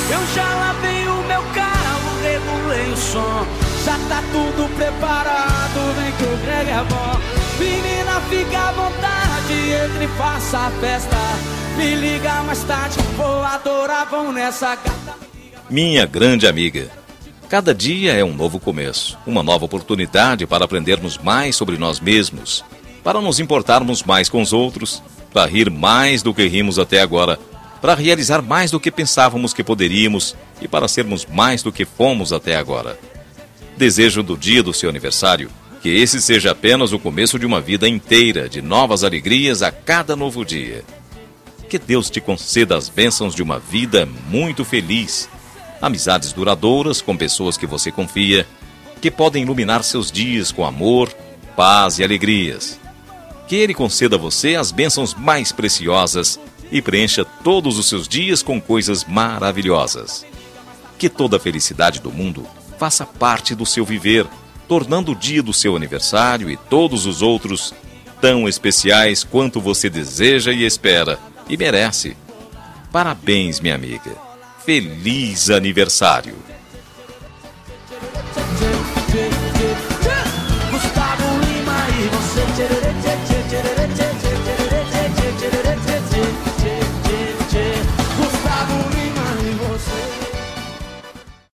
Eu já lavei o meu carro, regulei o som. Já tá tudo preparado, vem que o Greg é bom. Menina, fica à vontade, entre e faça a festa. Me liga mais tarde, vou adorar, vão nessa gata. Minha grande amiga, cada dia é um novo começo, uma nova oportunidade para aprendermos mais sobre nós mesmos, para nos importarmos mais com os outros, para rir mais do que rimos até agora, para realizar mais do que pensávamos que poderíamos e para sermos mais do que fomos até agora. Desejo do dia do seu aniversário que esse seja apenas o começo de uma vida inteira de novas alegrias a cada novo dia. Que Deus te conceda as bênçãos de uma vida muito feliz, amizades duradouras com pessoas que você confia, que podem iluminar seus dias com amor, paz e alegrias. Que Ele conceda a você as bênçãos mais preciosas e preencha todos os seus dias com coisas maravilhosas. Que toda a felicidade do mundo faça parte do seu viver, tornando o dia do seu aniversário e todos os outros tão especiais quanto você deseja e espera e merece. Parabéns, minha amiga. Feliz aniversário!